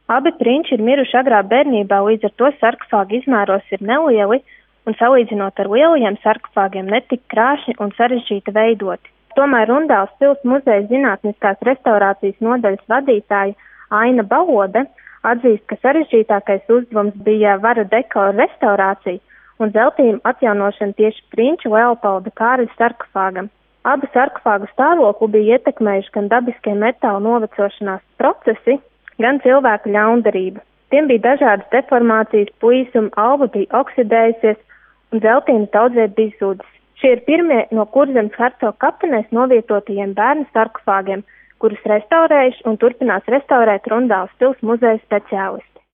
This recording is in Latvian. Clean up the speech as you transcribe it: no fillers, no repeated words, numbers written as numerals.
Abi prinči ir miruši agrā bērnībā, līdz ar to sarkofāgu izmēros ir nelieli un salīdzinot ar lielajiem sarkofāgiem netik krāšņi un sarežģīti veidoti. Tomēr Rundāles pils muzeja zinātniskās restaurācijas nodaļas vadītāja Aina Balode atzīst, ka sarežģītākais uzdevums bija vara dekora restaurācija un zeltījuma atjaunošana tieši prinča Leopolda Kārļa sarkofāgam. Abu sarkofāgu stāvokli bija ietekmējuši gan dabiskie metāla novecošanās procesi, gan cilvēka ļaundarība. Tiem bija dažādas deformācijas, puisuma alba bija oksidējusies un zeltīna daudzviet bija zudis. Šie ir pirmie no Kurzemes hercoga kapinēs novietotajiem bērnu sarkofāgiem, kurus restaurējuši un turpinās restaurēt Rundāles pils muzeja speciālisti.